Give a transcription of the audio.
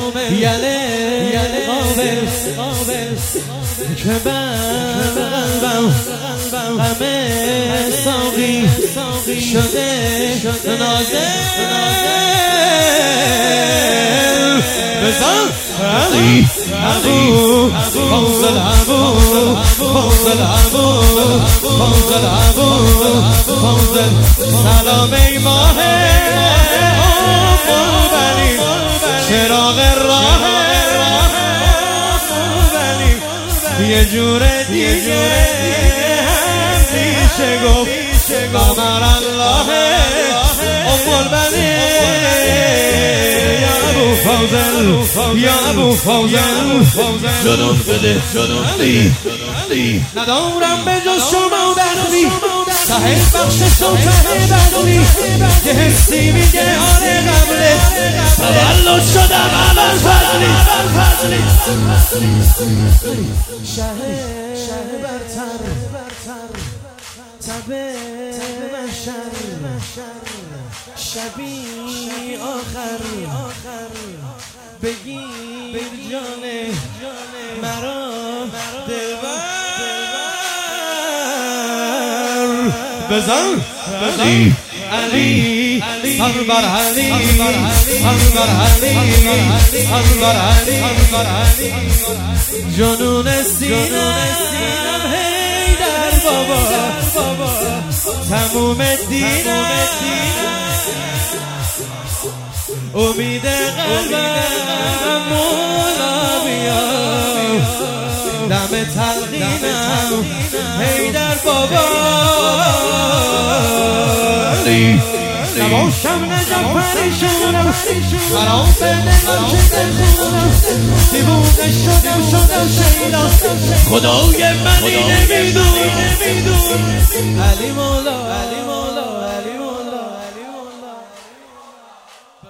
یله قابل که قلبم غم ساقی شده نازل بزن علی ابو فوزل سلام ای ماه بلی چراغ راه بلی یه جور دیگه هم میشه گفت قمر الله ام بلی یا ابو فوزل جنون بده جنون علی ندارم به جز شما دخلی ته بخش سلطه بغلی که حسی میگه آره قبله تولد شدم اول فضلی شه برتر تبه محشر شبی آخر بگیر جان مرا دلبر بزن علی سربر علی جنون سینم حیدر بابا تموم دینم امید قلبم مولا بیا دم تلقینم حیدر بابا نباشم نجم پریشونم برام به نگاه که دلخونم دیوونه شدم شیدا خدای منی نمیدون علی مولا